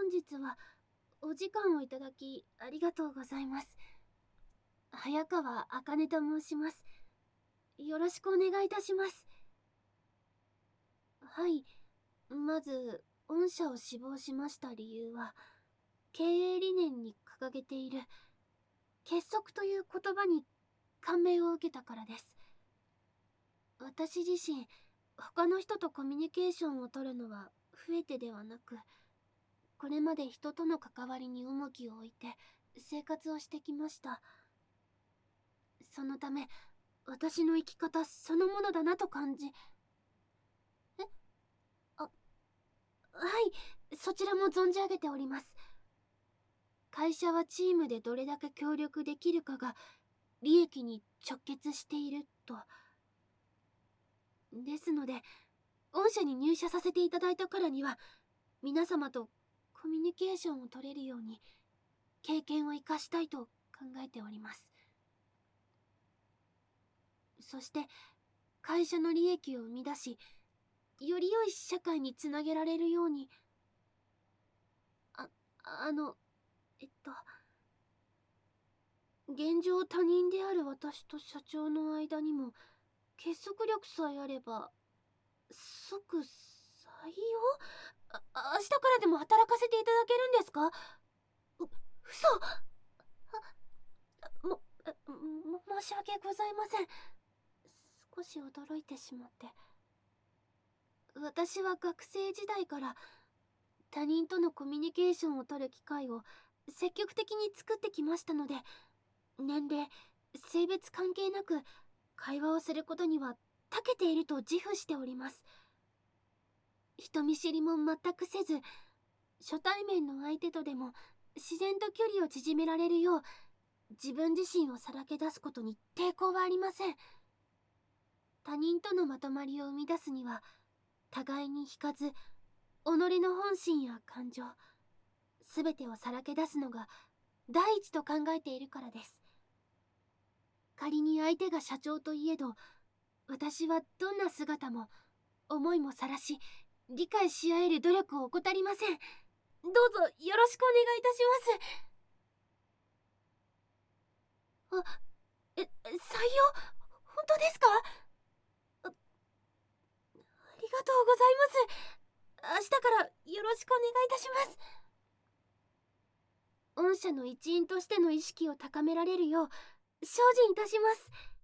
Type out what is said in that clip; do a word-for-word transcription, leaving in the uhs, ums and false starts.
日はお時間をいただきありがとうございます。早川茜と申します。よろしくお願いいたします。はい、まず御社を志望しました理由は、経営理念に掲げている結束という言葉に感銘を受けたからです。私自身、他の人とコミュニケーションをとるのは増えてではなく、これまで人との関わりに重きを置いて生活をしてきました。そのため、私の生き方そのものだなと感じ。えあ、はい、そちらも存じ上げております。会社はチームでどれだけ協力できるかが利益に直結していると。ですので、御社に入社させていただいたからには、皆様とコミュニケーションを取れるように経験を生かしたいと考えております。そして会社の利益を生み出し、より良い社会につなげられるように。あ、あの、えっと、現状他人である私と社長の間にも結束力さえあれば即採用？あ、明日からでも働かせていただけるんですか？う、嘘！あ、も、あも、申し訳ございません。少し驚いてしまって。私は学生時代から他人とのコミュニケーションを取る機会を積極的に作ってきましたので、年齢、性別関係なく会話をすることには長けていると自負しております。人見知りも全くせず、初対面の相手とでも自然と距離を縮められるよう、自分自身をさらけ出すことに抵抗はありません。他人とのまとまりを生み出すには、互いに引かず、己の本心や感情、すべてをさらけ出すのが第一と考えているからです。仮に相手が社長といえど、私はどんな姿も思いもさらし、理解し合える努力を怠りません。どうぞよろしくお願いいたします。あ、え、採用？本当ですか？あ、ありがとうございます。明日からよろしくお願いいたします。御社の一員としての意識を高められるよう精進いたします。